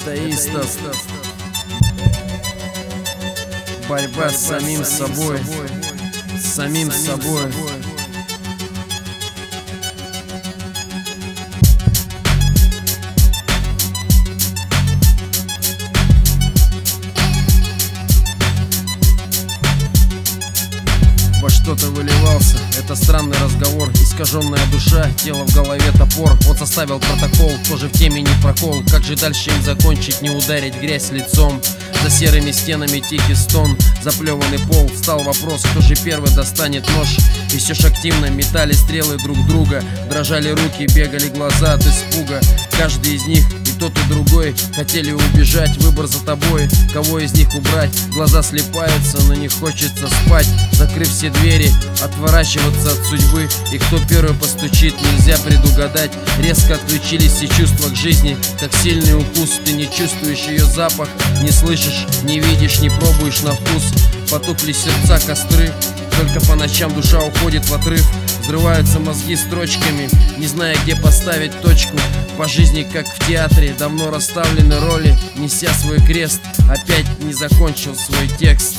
эгоистов. Борьба с самим собой, с самим собой. Во что-то выливался, это странный разговор. Искаженная душа, тело в голове топор. Он составил протокол, тоже в теме не прокол. Как же дальше им закончить, не ударить грязь лицом? За серыми стенами тихий стон, заплеванный пол. Встал вопрос, кто же первый достанет нож. И все ж активно метали стрелы друг друга. Дрожали руки, бегали глаза от испуга. Каждый из них, и тот, и другой, хотели убежать, выбор за тобой. Кого из них убрать? Глаза слепаются, но не хочется спать. Закрыв все двери, отворачиваться от судьбы. И кто первый постучит, нельзя предугадать. Резко отключились все чувства к жизни, как сильный укус. Ты не чувствуешь ее запах, не слышишь, не видишь, не пробуешь на вкус. Потухли сердца костры, только по ночам душа уходит в отрыв. Взрываются мозги строчками, не зная, где поставить точку. По жизни, как в театре, давно расставлены роли. Неся свой крест, опять не закончил свой текст.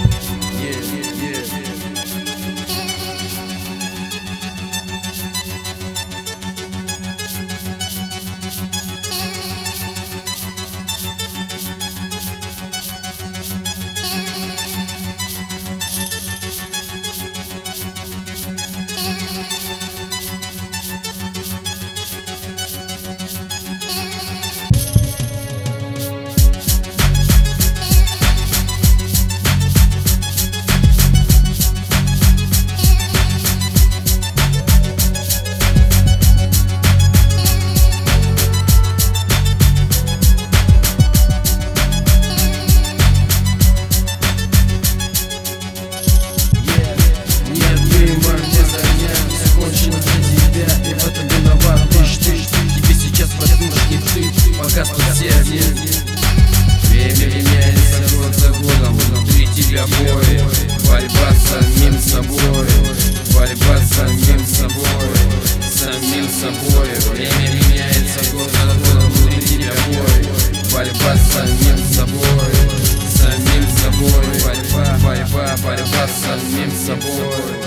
Время меняется год за годом, внутри тебя бой. Борьба с самим собой, борьба с самим собой, самим собой. Время меняется год за годом, внутри тебя бой. Борьба с самим собой, самим собой. Борьба с самим собой.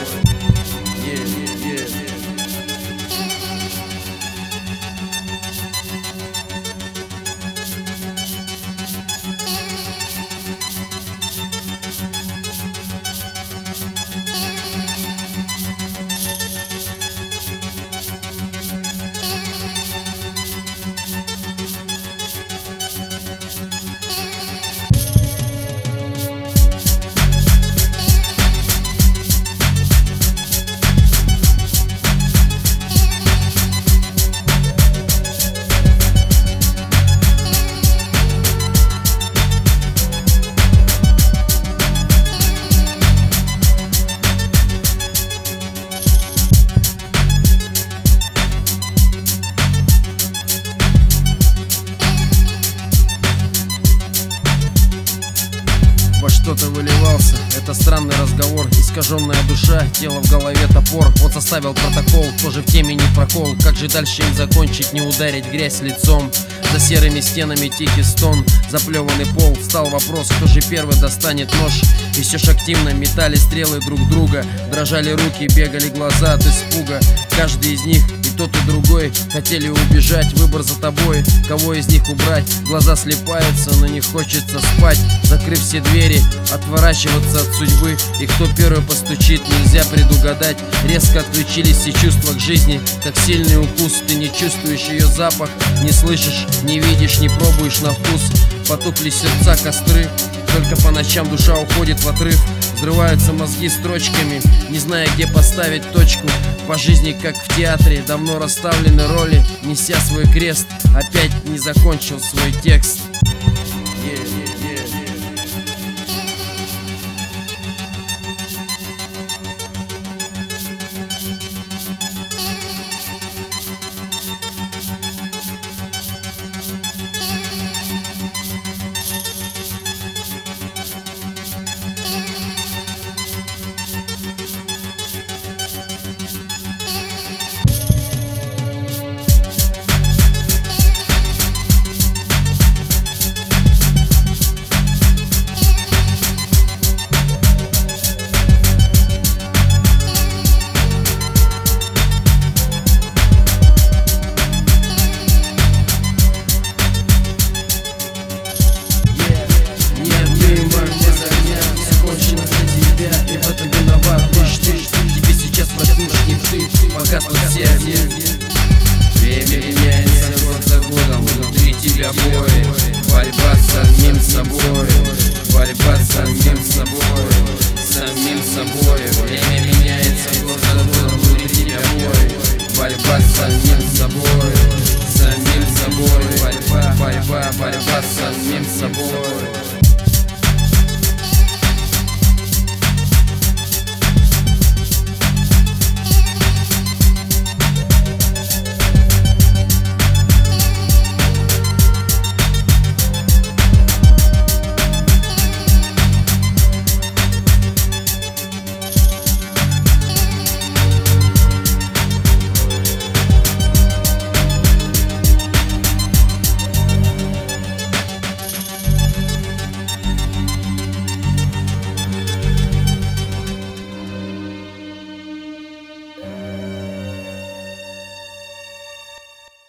Что-то выливался, это странный разговор. Искаженная душа, тело в голове топор. Он составил протокол, тоже в теме не прокол. Как же дальше им закончить, не ударить грязь лицом? За серыми стенами тихий стон, заплеванный пол. Встал вопрос, кто же первый достанет нож. И все ж активно метали стрелы друг друга. Дрожали руки, бегали глаза от испуга. Каждый из них, и тот, и другой, хотели убежать, выбор за тобой. Кого из них убрать? Глаза слепаются, но не хочется спать. Закрыв все двери, отворачиваться от судьбы. И кто первый постучит, нельзя предугадать. Резко отключились все чувства к жизни, как сильный укус. Ты не чувствуешь ее запах, не слышишь, не видишь, не пробуешь на вкус. Потухли сердца костры, только по ночам душа уходит в отрыв. Взрываются мозги строчками, не зная, где поставить точку. По жизни, как в театре, давно расставлены роли. Неся свой крест, опять не закончил свой текст.